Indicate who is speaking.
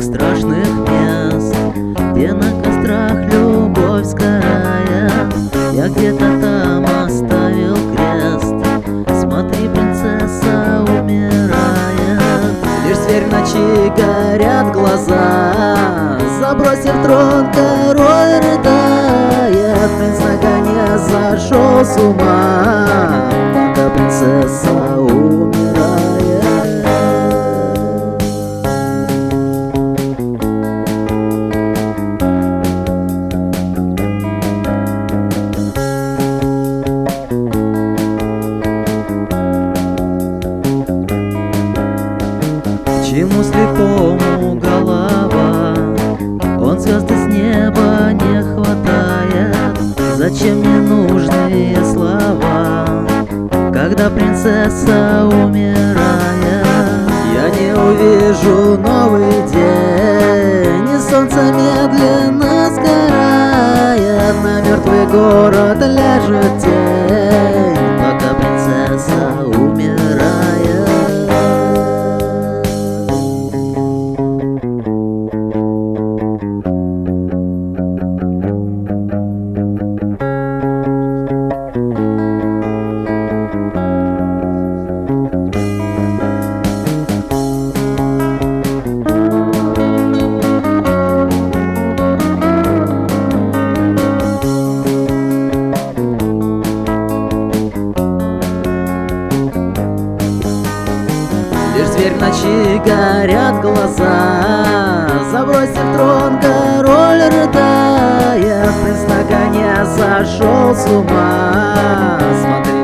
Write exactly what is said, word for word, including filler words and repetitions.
Speaker 1: страшных мест, где на кострах любовь сгорает. Я где-то там оставил крест. Смотри, принцесса умирает. Лишь зверь в ночи горят глаза, забросив трон, король рыдает. Принц на коне зашел с ума, пока принцесса умирает. Чему слепому голова? Он звезды с неба не хватает. Зачем мне нужные слова, когда принцесса умирает? Я не увижу новый день, и солнце медленно сгорает. На мертвый город ляжет тень, пока принцесса умирает. Лишь зверь в ночи горят глаза, забросив трон, король рыдает. Принц на коне сошел с ума. Смотри,